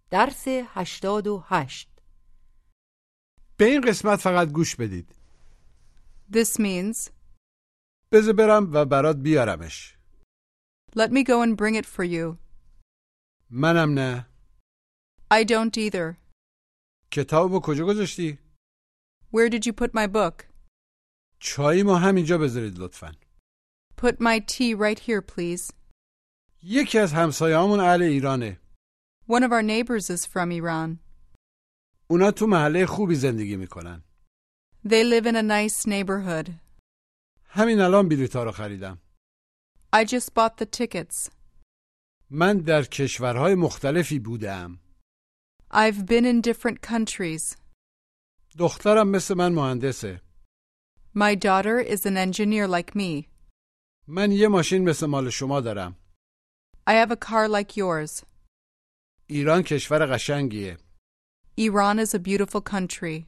درس 88. به این قسمت فقط گوش بدید. This means, بذار برم و برات بیارمش. let me go and bring it for you. منم نه. I don't either. کتابو کجا گذاشتی؟ Where did you put my book? چای ما همینجا بذارید لطفاً. Put my tea right here, please. یکی از همسایه‌هامون اهل ایرانه. One of our neighbors is from Iran. اونا تو محله خوبی زندگی میکنن. They live in a nice neighborhood. همین الان بلیط‌ها رو خریدم. I just bought the tickets. من در کشورهای مختلفی بودم. I've been in different countries. دخترم مثل من مهندسه. My daughter is an engineer like me. من یه ماشین مثل مال شما دارم. I have a car like yours. ایران کشور قشنگیه. Iran is a beautiful country.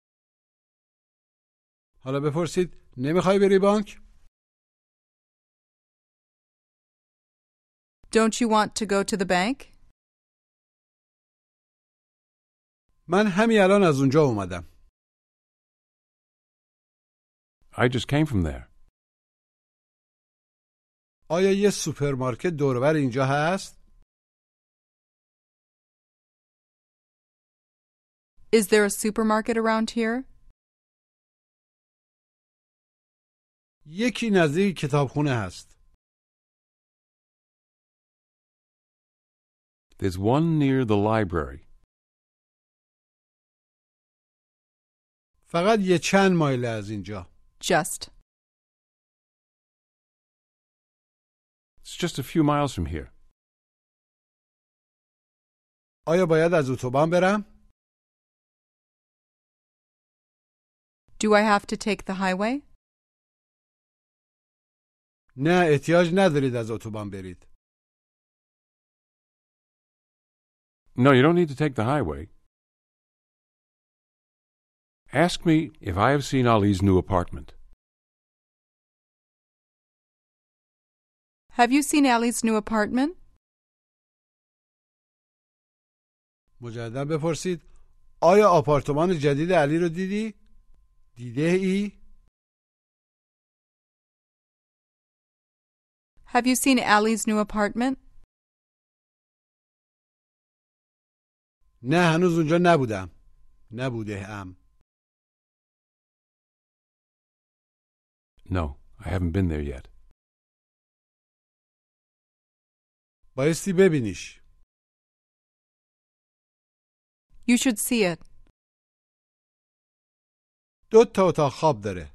حالا بپرسید نمیخوای بری بانک؟ Don't you want to go to the bank? من همین الان از اونجا اومدم. I just came from there. آیا یه سوپرمارکت دور و بر اینجا هست؟ Is there a supermarket around here? یکی نزدیک کتابخونه هست. There's one near the library. فقط یه چند مایل از اینجا. Just. It's just a few miles from here. آیا باید از اتوبان برم؟ Do I have to take the highway? نه احتیاج ندارید از اتوبان برید. No, you don't need to take the highway. Ask me if I have seen Ali's new apartment. Have you seen Allie's new apartment? مجددا بپرسید آیا آپارتمان جدید علی رو دیدی؟ دیده ای؟ Have you seen Allie's new apartment? نه هنوز اونجا نبودم. نبوده ام. No, I haven't been there yet. بایستی ببینیش. You should see it. 2 اتاق خواب داره.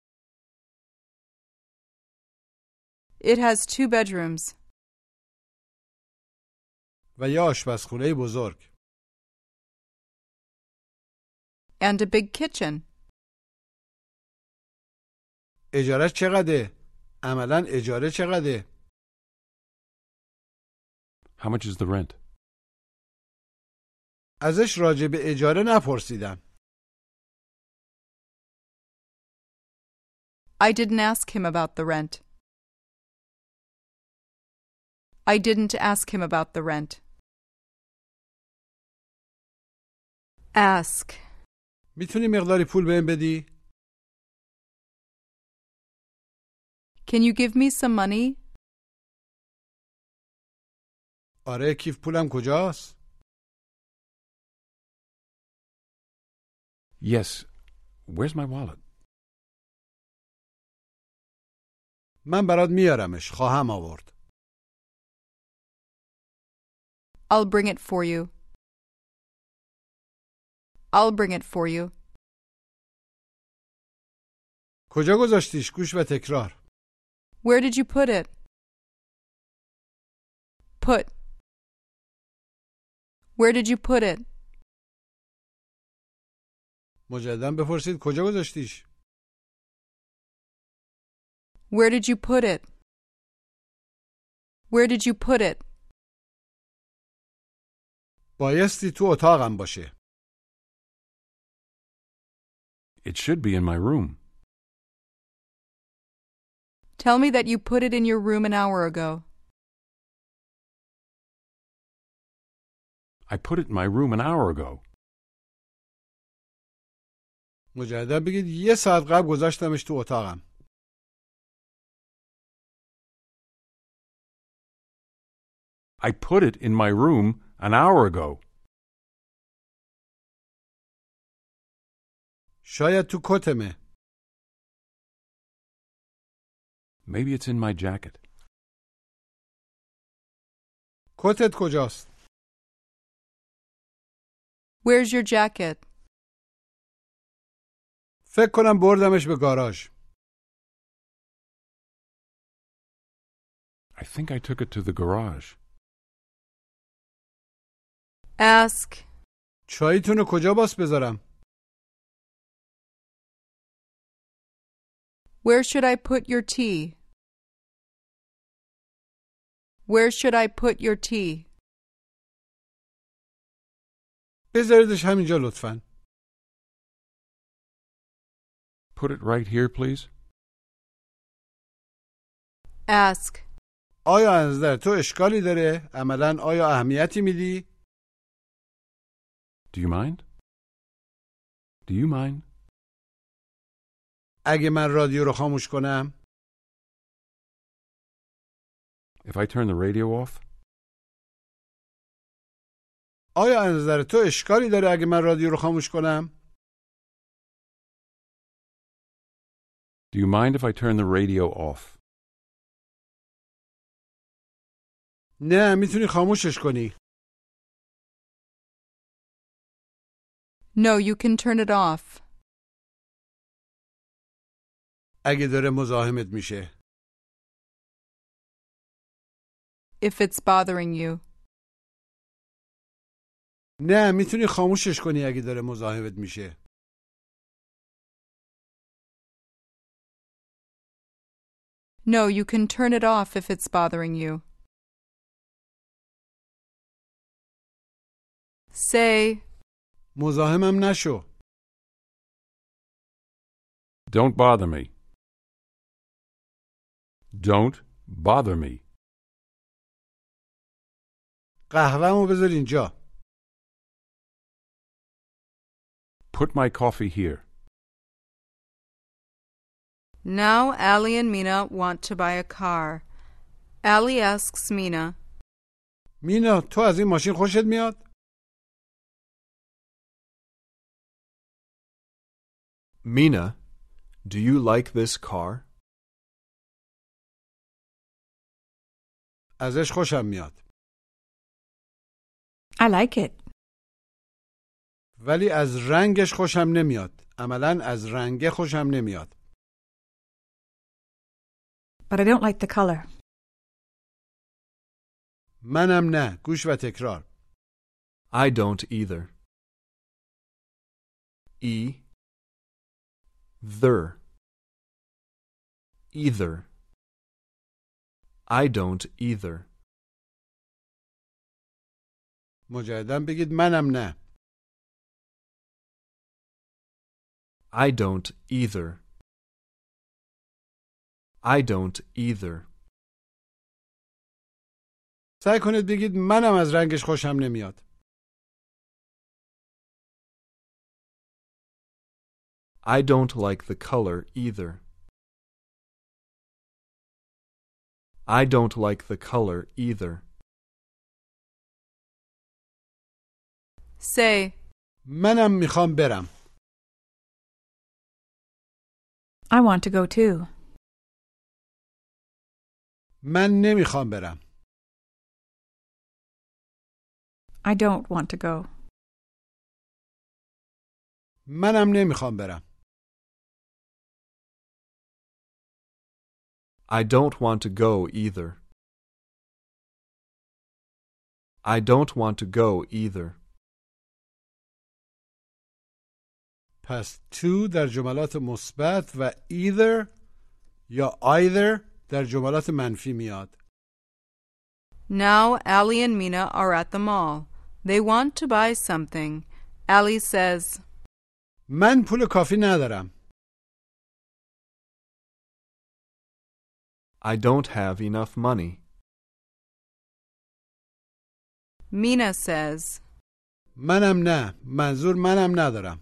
It has 2 bedrooms. و یه آشپزخونه بزرگ. And a big kitchen. اجارش چقدره؟ عملاً اجاره چقدره؟ How much is the rent? ازش راجع به اجاره نپرسیدم. I didn't ask him about the rent. I didn't ask him about the rent. Ask. میتونی مقداری پول بهم بدی؟ Can you give me some money? آره کیف پولم کجاست؟ Yes. Where's my wallet? من برات میارمش. خواهم آورد. I'll bring it for you. I'll bring it for you. کجا گذاشتیش؟ گوش و تکرار. Where did you put it? Put. Where did you put it? مجددا بپرسید کجا گذاشتیش؟ Where did you put it? Where did you put it? بایستی تو اتاقم باشه. It should be in my room. Tell me that you put it in your room an hour ago. I put it in my room an hour ago. مجددا بگید 1 ساعت قبل گذاشتمش تو اتاقم. I put it in my room an hour ago. شاید تو کتمه. Maybe it's in my jacket. کتت کجاست؟ Where's your jacket? فکر کنم بردمش به گاراژ. I think I took it to the garage. Ask. چاییتون رو کجا باس بذارم؟ Where should I put your tea? Where should I put your tea? بذاریدش همینجا لطفاً. Put it right here, please. Ask. آیا از نظر تو اشکالی داره؟ عملاً آیا اهمیتی میدی؟ Do you mind? Do you mind? اگه من رادیو رو خاموش کنم؟ If I turn the radio off? آیا از نظر تو اشکالی داره اگه من رادیو رو خاموش کنم؟ Do you mind if I turn the radio off? نه، میتونی خاموشش کنی. No, you can turn it off. اگه داره مزاحمت میشه. If it's bothering you. نه، میتونی خاموشش کنی اگه داره مزاحمت میشه. No, you can turn it off if it's bothering you. Say. مزاحمم نشو. Don't bother me. Don't bother me. قهوه‌مو بذار اینجا. Put my coffee here. Now Allie and Mina want to buy a car. Allie asks Mina. مینا، تو از این ماشین خوشت میاد؟ Mina, do you like this car? ازش خوشم میاد. I like it. ولی از رنگش خوشم نمیاد. عملاً از رنگ خوشم نمیاد. But I don't like the color. منم نه. گوش و تکرار. I don't either. Either. I don't either. مجددا بگید منم نه. I don't either. I don't either. سعی کنید بگید منم از رنگش خوشم نمیاد. I don't like the color either. I don't like the color either. Say. منم میخوام برم. I want to go too. من نمیخوام برم. I don't want to go. منم نمیخوام برم. I don't want to go either. I don't want to go either. پس to در جملات مثبت و either یا either در جملات منفی میاد. Now Allie and Mina are at the mall. They want to buy something. Allie says. من پول کافی ندارم. I don't have enough money. Mina says. منم نه. منظور منم ندارم.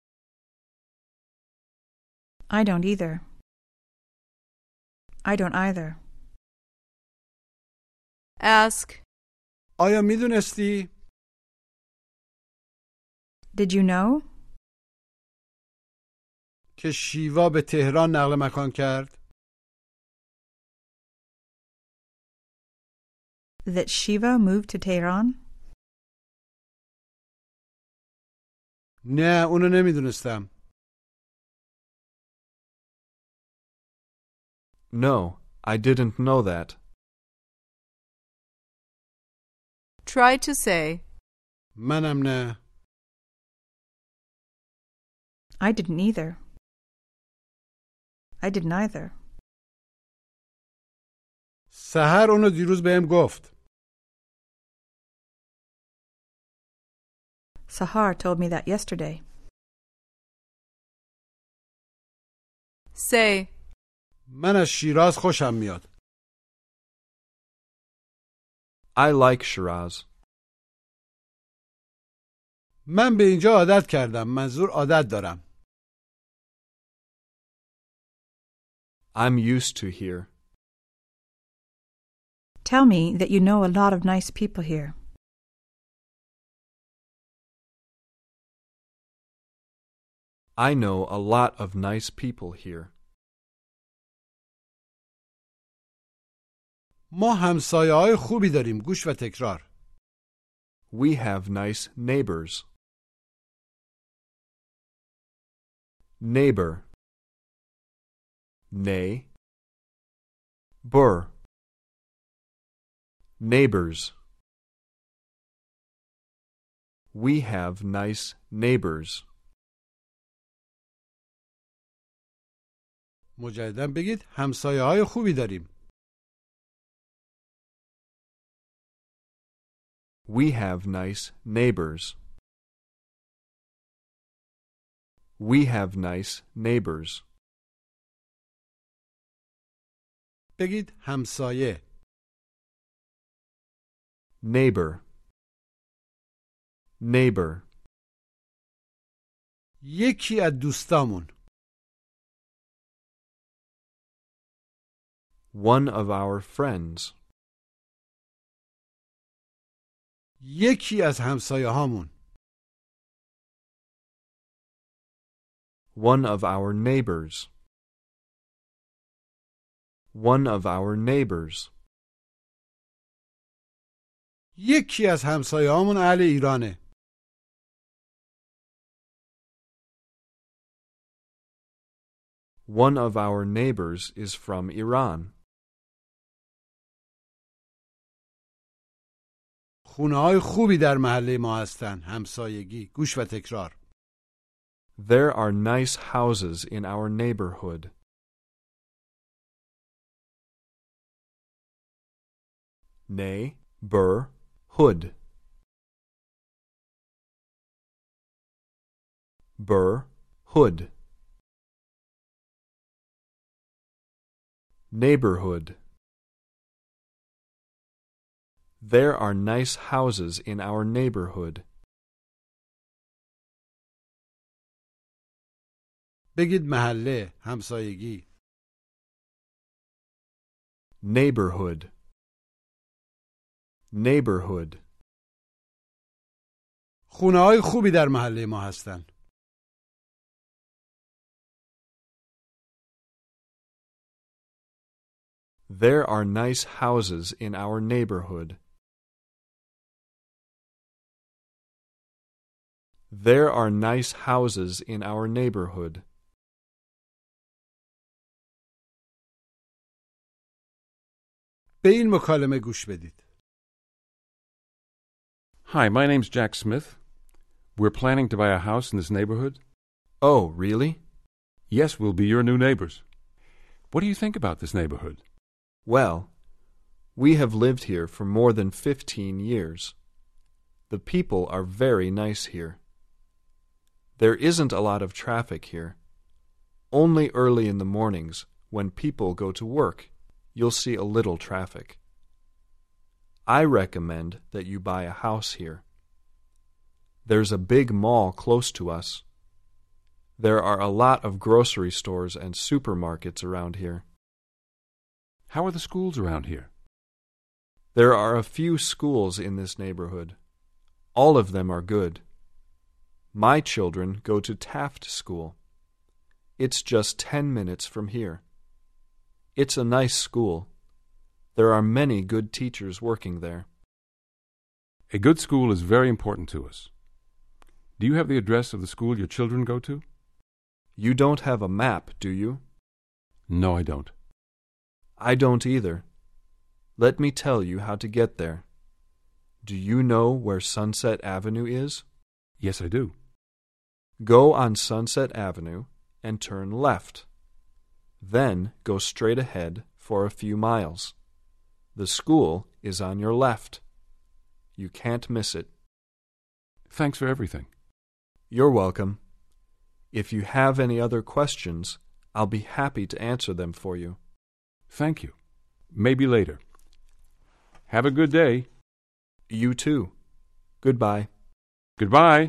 I don't either. I don't either. Ask, آیا میدونستی؟ Did you know که شیوا به تهران نقل مکان کرد؟ that Shiva moved to Tehran? نه اونو نمیدونستم. No, I didn't know that. try to say, منم نه. I didn't either. I didn't either. سحر اونو دیروز بهم گفت. Sahar told me that yesterday. say, من از شیراز خوشم میاد. I like Shiraz. من به اینجا عادت کردم. منظور عادت دارم. I'm used to here. Tell me that you know a lot of nice people here. I know a lot of nice people here. ما همسایه‌های خوبی داریم. گوش و تکرار. We have nice neighbors. Neighbor. Nay. Bur. Neighbors. We have nice neighbors. مجدداً بگید همسایه‌های خوبی داریم. We have nice neighbors. We have nice neighbors. بگید همسایه. Neighbor. Neighbor. یکی از دوستامون. One of our friends. یکی از همسایه‌هامون. One of our neighbors. One of our neighbors. یکی از همسایه‌هامون اهل ایرانه. One of our neighbors is from Iran. خونه‌های خوبی در محله ما هستن. همسایگی. گوش و تکرار. There are nice houses in our neighborhood. Neighborhood. Hood. Neighborhood. There are nice houses in our neighborhood. بگید محله. همسایگی. Neighborhood. Neighborhood. خونه‌های خوبی در محله ما هستن. There are nice houses in our neighborhood. There are nice houses in our neighborhood. به این مکالمه گوش بدید. Hi, my name's Jack Smith. We're planning to buy a house in this neighborhood. Oh, really? Yes, we'll be your new neighbors. What do you think about this neighborhood? Well, we have lived here for more than 15 years. The people are very nice here. There isn't a lot of traffic here. Only early in the mornings, when people go to work, you'll see a little traffic. I recommend that you buy a house here. There's a big mall close to us. There are a lot of grocery stores and supermarkets around here. How are the schools around here? There are a few schools in this neighborhood. All of them are good. My children go to Taft School. It's just 10 minutes from here. It's a nice school. There are many good teachers working there. A good school is very important to us. Do you have the address of the school your children go to? You don't have a map, do you? No, I don't. I don't either. Let me tell you how to get there. Do you know where Sunset Avenue is? Yes, I do. Go on Sunset Avenue and turn left. Then go straight ahead for a few miles. The school is on your left. You can't miss it. Thanks for everything. You're welcome. If you have any other questions, I'll be happy to answer them for you. Thank you. Maybe later. Have a good day. You too. Goodbye. Goodbye.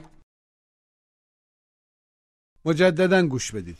مجدداً گوش بدید.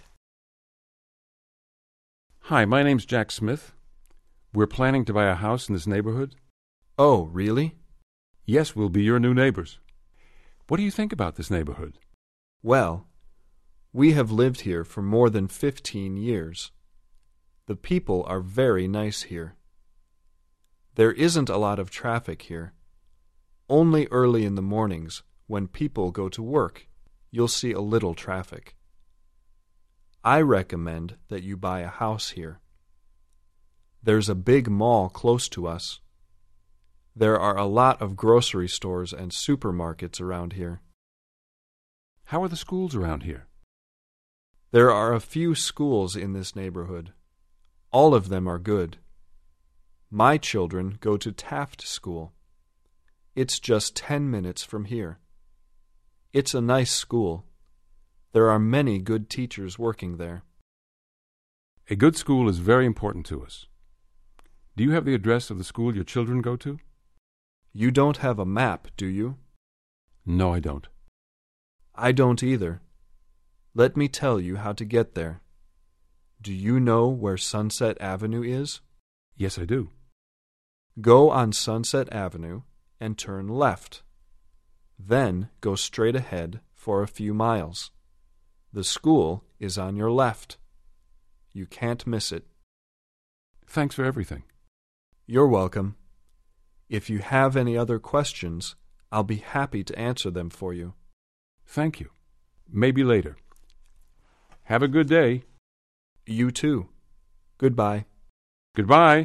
Hi, my name's Jack Smith. We're planning to buy a house in this neighborhood. Oh, really? Yes, we'll be your new neighbors. What do you think about this neighborhood? Well, we have lived here for more than 15 years. The people are very nice here. There isn't a lot of traffic here. Only early in the mornings, when people go to work, you'll see a little traffic. I recommend that you buy a house here. There's a big mall close to us. There are a lot of grocery stores and supermarkets around here. How are the schools around here? There are a few schools in this neighborhood. All of them are good. My children go to Taft School. It's just 10 minutes from here. It's a nice school. There are many good teachers working there. A good school is very important to us. Do you have the address of the school your children go to? You don't have a map, do you? No, I don't. I don't either. Let me tell you how to get there. Do you know where Sunset Avenue is? Yes, I do. Go on Sunset Avenue and turn left. Then go straight ahead for a few miles. The school is on your left. You can't miss it. Thanks for everything. You're welcome. If you have any other questions, I'll be happy to answer them for you. Thank you. Maybe later. Have a good day. You too. Goodbye. Goodbye.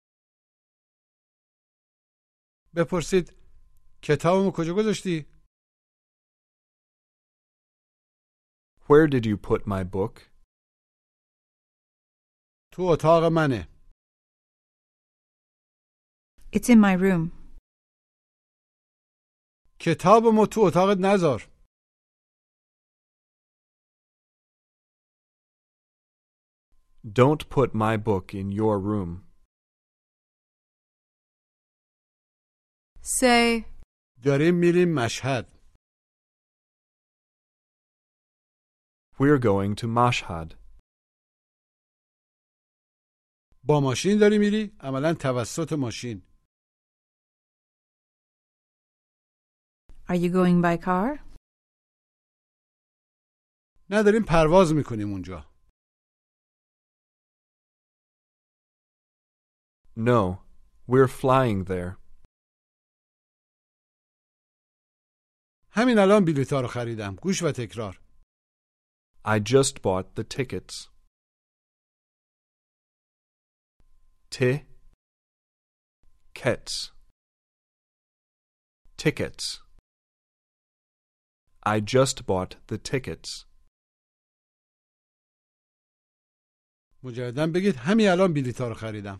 بپرسید کتابمو کجا گذاشتی؟ Where did you put my book? تو اتاق منه. It's in my room. کتابمو تو اتاقت نذار. Don't put my book in your room. Say, داریم میریم مشهد. We're going to Mashhad. با ماشین داری میری؟ عملاً توسط ماشین. Are you going by car? نه داریم پرواز میکنیم اونجا. No, we're flying there. همین الان بلیطا رو خریدم. گوش و تکرار. I just bought the tickets. Kets. Tickets. I just bought the tickets. مجدداً بگید همین الان بلیطا رو خریدم.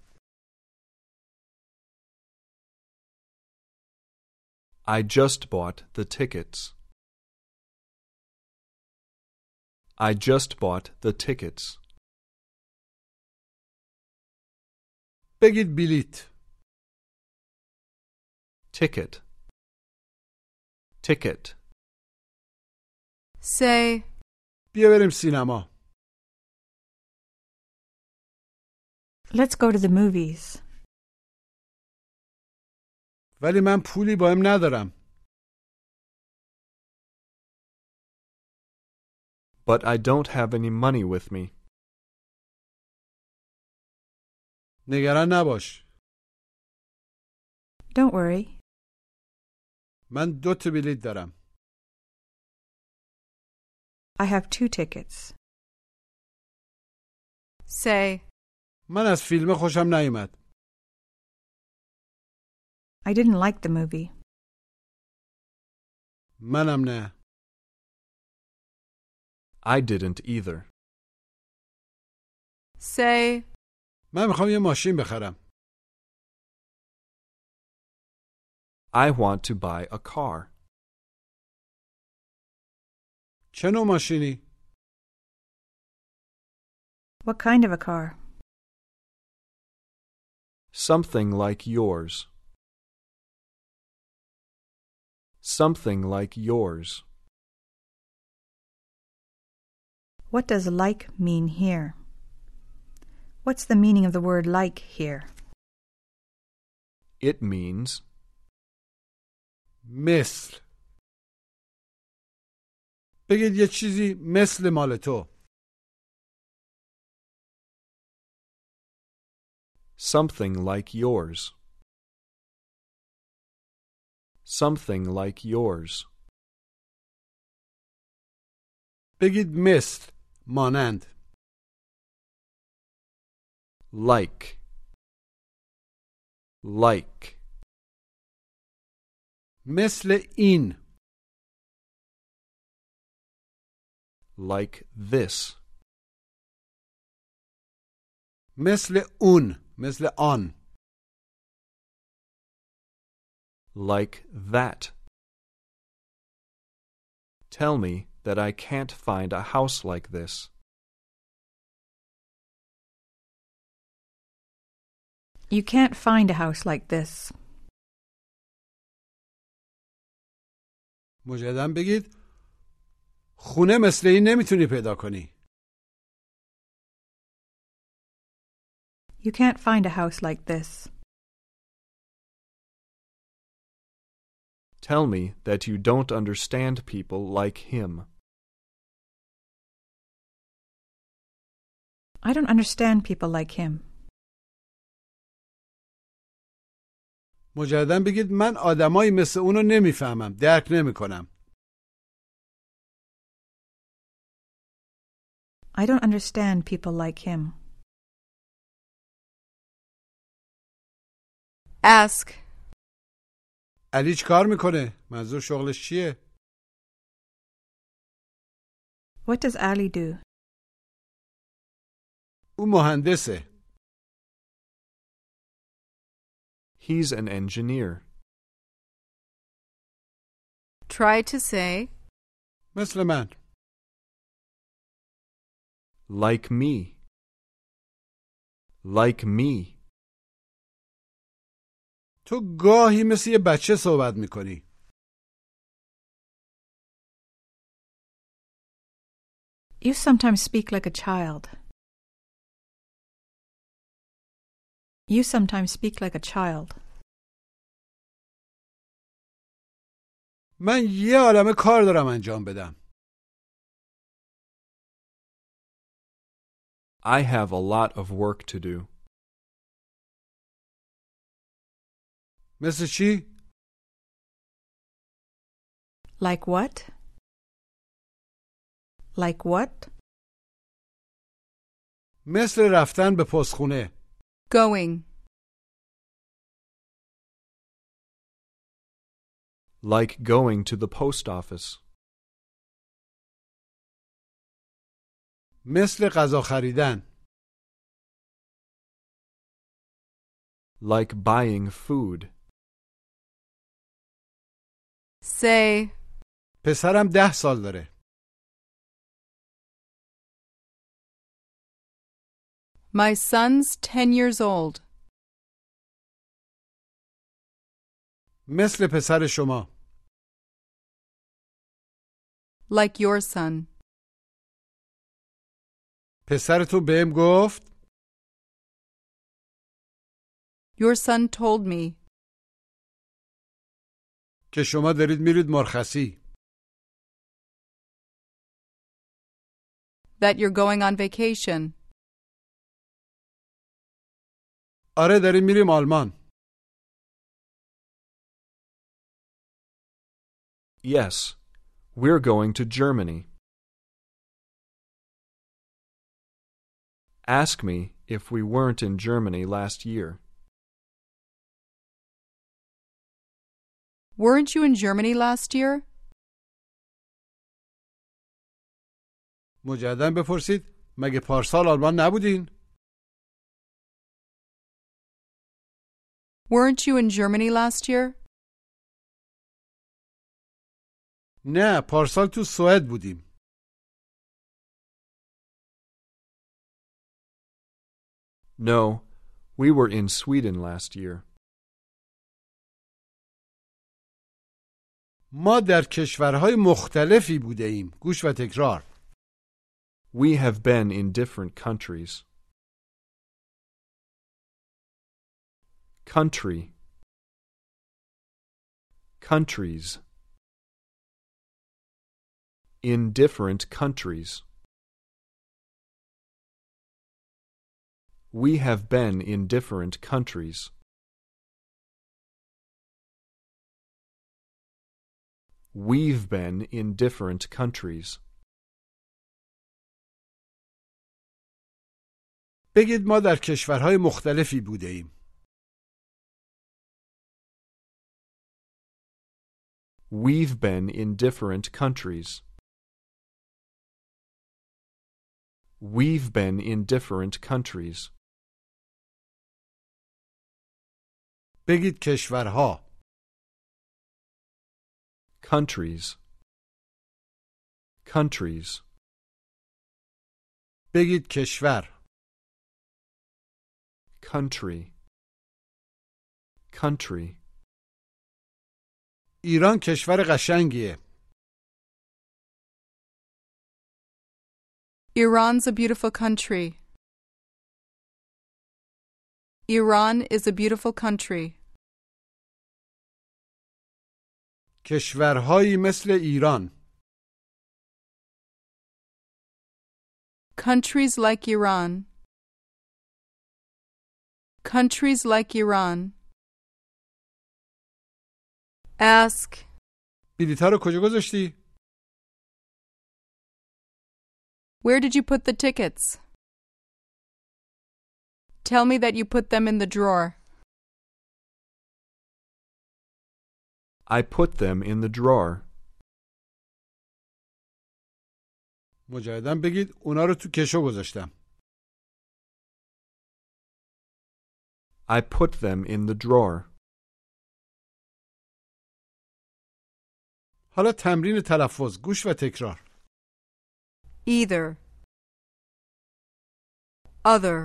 I just bought the tickets. I just bought the tickets. بگید بلیط. Ticket. Ticket. Say, بیا بریم سینما. Let's go to the movies. ولی من پولی با هم ندارم. But I don't have any money with me. نگران نباش. Don't worry. من 2 تا بلیط دارم. I have 2 tickets. say, من از فیلم خوشم نیومد. I didn't like the movie. منم نه. I didn't either. say, من میخوام یه ماشین بخرم. I want to buy a car. چه نوع ماشینی؟ What kind of a car? Something like yours. Something like yours. What does like mean here? What's the meaning of the word like here? It means مثل. بگید یه چیزی مثل مال تو. something like yours. Something like yours. بگید مثل، مانند. Like. Like. مثل این. Like this. مثل اون، مثل آن. Like that. Tell me that I can't find a house like this. You can't find a house like this. مجدداً بگید خونه مثل این نمیتونی پیدا کنی. You can't find a house like this. Tell me that you don't understand people like him. I don't understand people like him. مجدداً بگید من آدمایی مثل اونو نمیفهمم، درک نمیکنم. I don't understand people like him. ask, علی چی کار میکنه؟ منظور شغلش چیه؟ What does Ali do? او مهندسه. He's an engineer. try to say, مثل من. Like me. Like me. تو گاهی مثل یه بچه صحبت میکنی. You sometimes speak like a child. You sometimes speak like a child. من یه عالمه کار دارم انجام بدم. I have a lot of work to do. مثل چی؟ Like what? Like what? مثل رفتن به پستخونه. going, Like going to the post office. مثل غذا خریدن. Like buying food. say, پسرم 10 سال داره. my son's 10 years old. مثل پسر شما. like your son. پسرتون بهم گفت Your son told me که شما دارید میرید مرخصی. that you're going on vacation. آره داریم میریم آلمان. Yes, we're going to Germany. Ask me if we weren't in Germany last year. Weren't you in Germany last year? مجددا بپرسید مگه پارسال آلمان نبودین؟ Weren't you in Germany last year? نه پارسال تو سوئد بودیم. No, we were in Sweden last year. ما در کشورهای مختلفی بوده ایم. گوش و تکرار. We have been in different countries. Country. Countries. In different countries. We have been in different countries. We've been in different countries. بگید ما در کشورهای مختلفی بوده ایم. We've been in different countries. We've been in different countries. بگید کشورها. Countries. Countries. بگید کشور. Country. Country. ایران کشور قشنگیه. Iran's a beautiful country. Iran is a beautiful country. کشورهایی مثل ایران. Countries like Iran. Countries like Iran. Ask. بلیط‌ها رو کجا گذاشتی؟ Where did you put the tickets? Tell me that you put them in the drawer. I put them in the drawer. مجددا بگید اونا رو تو کشو گذاشتم. I put them in the drawer. حالا تمرین تلفظ. گوش و تکرار. Either. Other.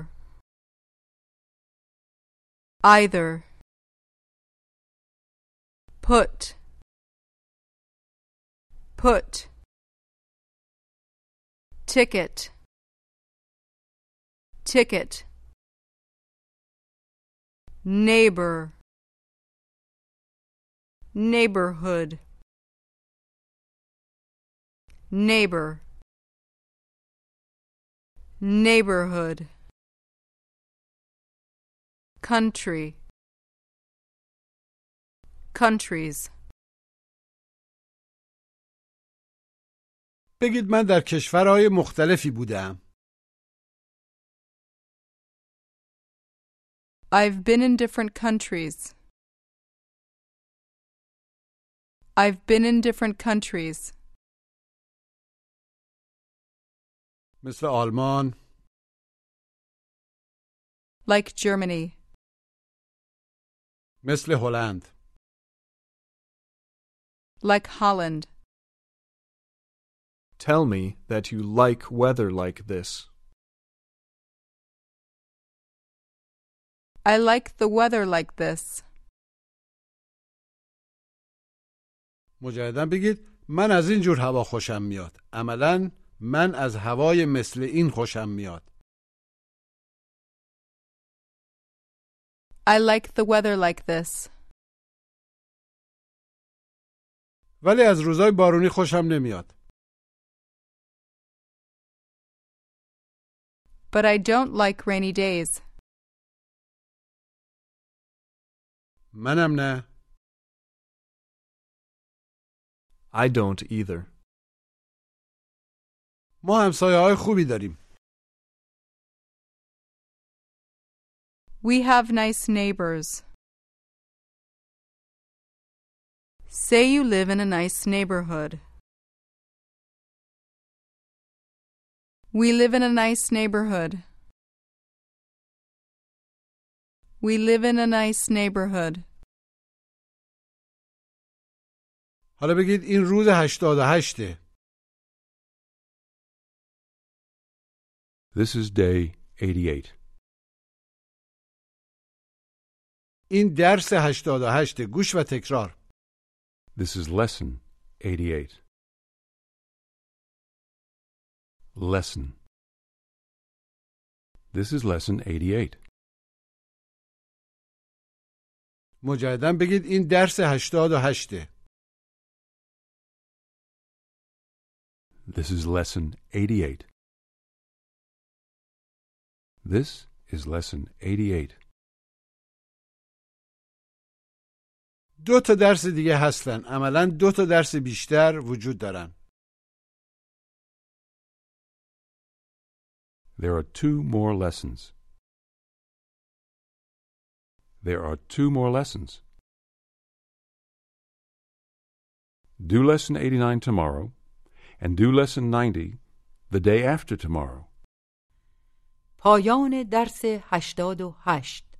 Either. Put. Put. Ticket. Ticket. Neighbor. Neighborhood. Neighbor. Neighborhood. Country. Countries. بگید من در کشورهای مختلفی بودم. I've been in different countries. I've been in different countries. مثل آلمان. Like Germany. مثل هلند. Like Holland. Tell me that you like weather like this. I like the weather like this. مجددا بگید من از این جور هوا خوشم میاد. عملاً من از هوای مثل این خوشم میاد. I like the weather like this. ولی از روزای بارونی خوشم نمیاد. But I don't like rainy days. منم نه. I don't either. ما همسایه‌های خوبی داریم. We have nice neighbors. Say you live in a nice neighborhood. We live in a nice neighborhood. We live in a nice neighborhood. حالا بگید این روز 88. This is day 88. این درس 88. گوش و تکرار. This is lesson 88. Lesson. This is lesson 88. مجدداً بگید این درس 88. This is lesson 88. This is lesson 88. 2 تا درس دیگه هستن. عملاً 2 تا درس بیشتر وجود دارن. There are 2 more lessons. There are 2 more lessons. Do lesson 89 tomorrow, and do lesson 90 the day after tomorrow. پایان درس 88